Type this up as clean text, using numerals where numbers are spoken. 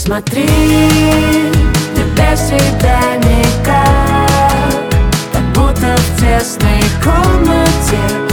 Смотри, ты без тебя никак, как будто в тесной комнате.